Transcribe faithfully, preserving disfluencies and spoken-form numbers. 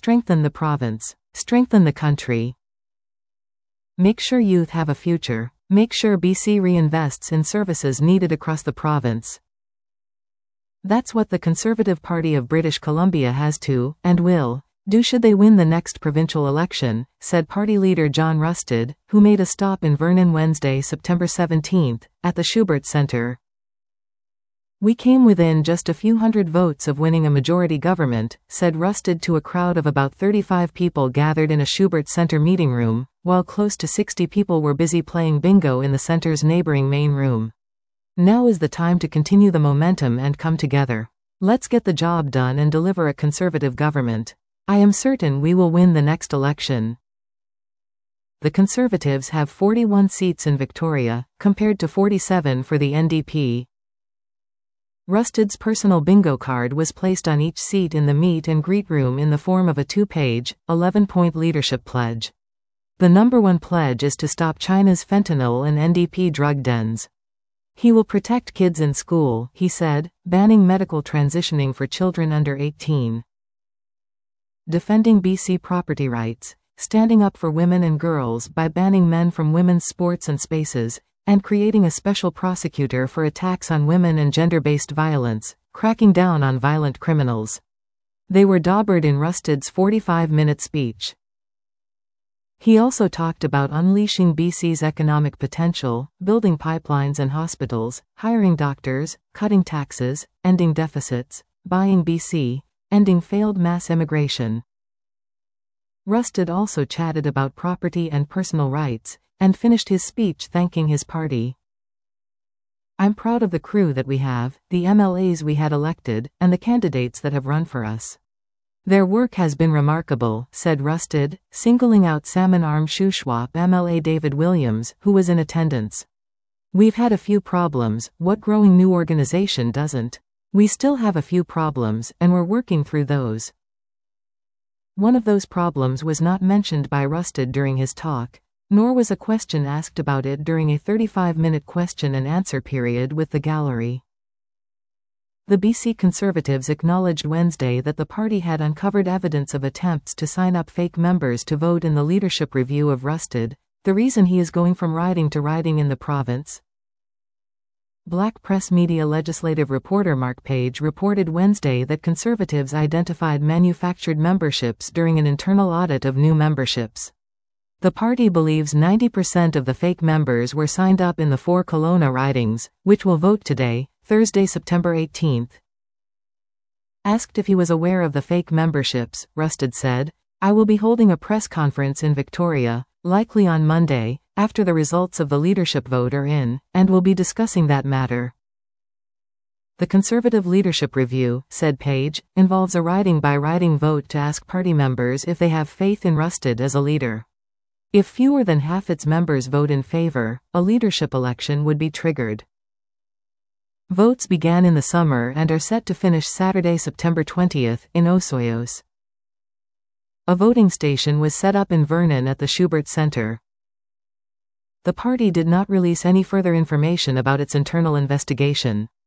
Strengthen the province. Strengthen the country. Make sure youth have a future. Make sure B C reinvests in services needed across the province. That's what the Conservative Party of British Columbia has to, and will, do should they win the next provincial election, said party leader John Rustad, who made a stop in Vernon Wednesday, September seventeenth, at the Schubert Centre. We came within just a few hundred votes of winning a majority government, said Rustad to a crowd of about thirty-five people gathered in a Schubert Centre meeting room, while close to sixty people were busy playing bingo in the centre's neighbouring main room. Now is the time to continue the momentum and come together. Let's get the job done and deliver a Conservative government. I am certain we will win the next election. The Conservatives have forty-one seats in Victoria, compared to forty-seven for the N D P. Rustad's personal bingo card was placed on each seat in the meet and greet room in the form of a two-page, eleven-point leadership pledge. The number one pledge is to stop China's fentanyl and N D P drug dens. He will protect kids in school, he said, banning medical transitioning for children under eighteen. Defending B C property rights, standing up for women and girls by banning men from women's sports and spaces, and creating a special prosecutor for attacks on women and gender-based violence, cracking down on violent criminals. They were daubered in Rustad's forty-five minute speech. He also talked about unleashing B C's economic potential, building pipelines and hospitals, hiring doctors, cutting taxes, ending deficits, buying B C, ending failed mass immigration. Rustad also chatted about property and personal rights, and finished his speech thanking his party. I'm proud of the crew that we have, the M L As we had elected, and the candidates that have run for us. Their work has been remarkable, said Rustad, singling out Salmon Arm Shuswap M L A David Williams, who was in attendance. We've had a few problems, what growing new organization doesn't? We still have a few problems, and we're working through those. One of those problems was not mentioned by Rustad during his talk, nor was a question asked about it during a thirty-five minute question and answer period with the gallery. The B C Conservatives acknowledged Wednesday that the party had uncovered evidence of attempts to sign up fake members to vote in the leadership review of Rustad, the reason he is going from riding to riding in the province. Black press media legislative reporter Mark Page reported Wednesday that Conservatives identified manufactured memberships during an internal audit of new memberships. The party believes ninety percent of the fake members were signed up in the four Kelowna ridings, which will vote today, Thursday, September eighteenth. Asked if he was aware of the fake memberships, Rustad said, I will be holding a press conference in Victoria, likely on Monday, after the results of the leadership vote are in, and will be discussing that matter. The Conservative Leadership Review, said Page, involves a riding-by-riding vote to ask party members if they have faith in Rustad as a leader. If fewer than half its members vote in favor, a leadership election would be triggered. Votes began in the summer and are set to finish Saturday, September twentieth, in Osoyoos. A voting station was set up in Vernon at the Schubert Centre. The party did not release any further information about its internal investigation.